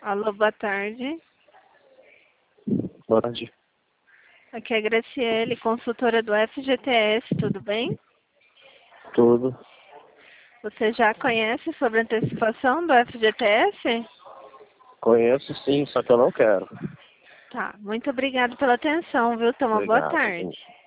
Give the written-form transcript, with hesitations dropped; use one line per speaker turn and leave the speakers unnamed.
Alô, boa tarde.
Boa tarde.
Aqui é a Graciele, consultora do FGTS, tudo bem?
Tudo.
Você já conhece sobre a antecipação do FGTS?
Conheço sim, só que eu não quero.
Tá, muito obrigada pela atenção, viu? Tenha uma boa
Obrigado.
tarde.